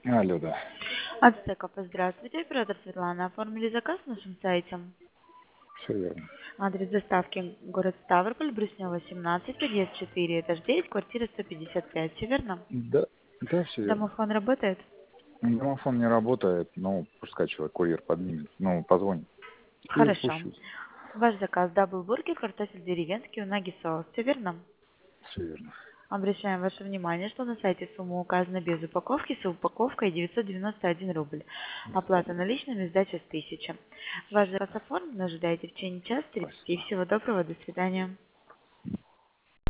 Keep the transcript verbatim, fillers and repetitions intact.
Алло, да. Ацтеков, здравствуйте, оператор Светлана. Оформили заказ на нашем сайте. Все верно. Адрес доставки город Ставрополь, Бруснева, семнадцать, подъезд четыре, этаж девять, квартира сто пятьдесят пять. Все верно? Да, да, все верно. Домофон работает? Домофон не работает, но пускай человек, курьер поднимет, ну, позвонит. И Хорошо. спущусь. Ваш заказ даблбургер, картофель деревенский, унаги соус. Все верно? Все верно. Обращаем ваше внимание, что на сайте сумма указана без упаковки, с упаковкой девятьсот девяносто один рубль. Оплата наличными, сдача с тысячи. Ваш заказ оформлен, ожидайте в течение часа тридцати. Спасибо. Всего доброго, до свидания.